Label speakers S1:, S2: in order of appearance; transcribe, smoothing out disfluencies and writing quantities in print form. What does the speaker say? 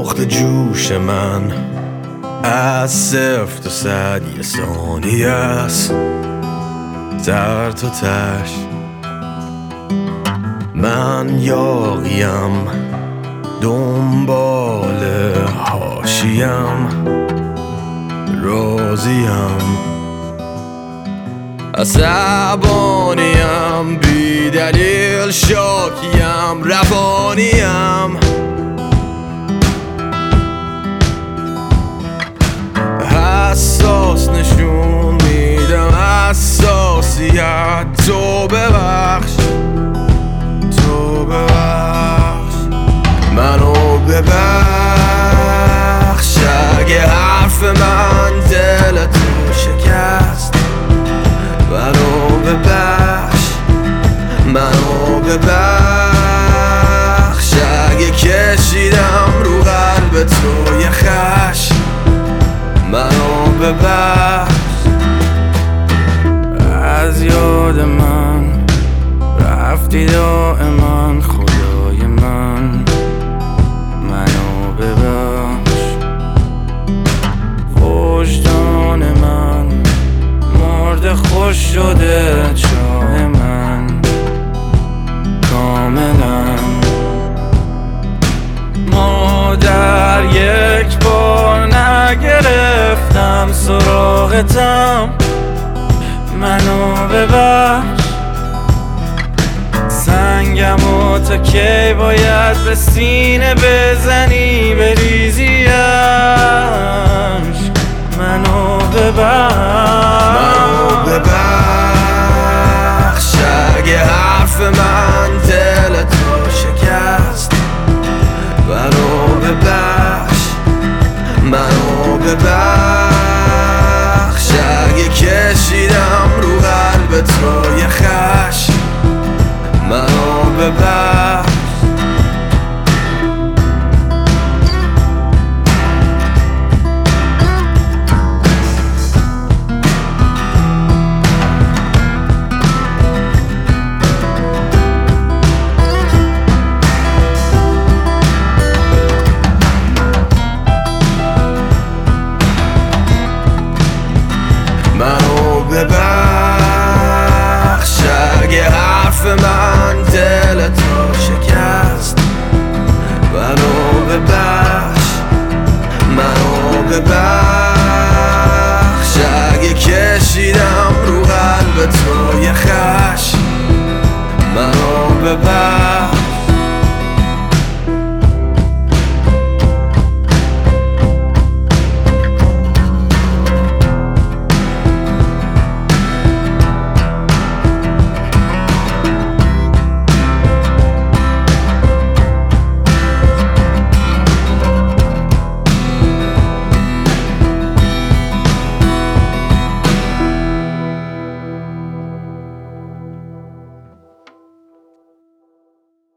S1: نقطه جوش من از 0 تا 100 یه ثانیه است، تر تا تش. من یاغیم دنبال حاشیم، راضیم عصبانیم، بی دلیل شاکیم، روانیم. حساس نشون میدم حساسیت، تو ببخش، تو ببخش، منو ببخش. اگه حرف من دلتو شکست، منو ببخش، منو ببخش. اگه کشیدم رو قلب تو یه خشم، منو ببخش. از یاد من رفتی دائما، خدای من منو ببخش. وجدان من مرده، خوش شده چاه من کاملا. مادر یک بار نگرفتم سراغتم، منو ببخش. سنگمو تا کی باید به سینه بزنی بریزیش، منو ببخش.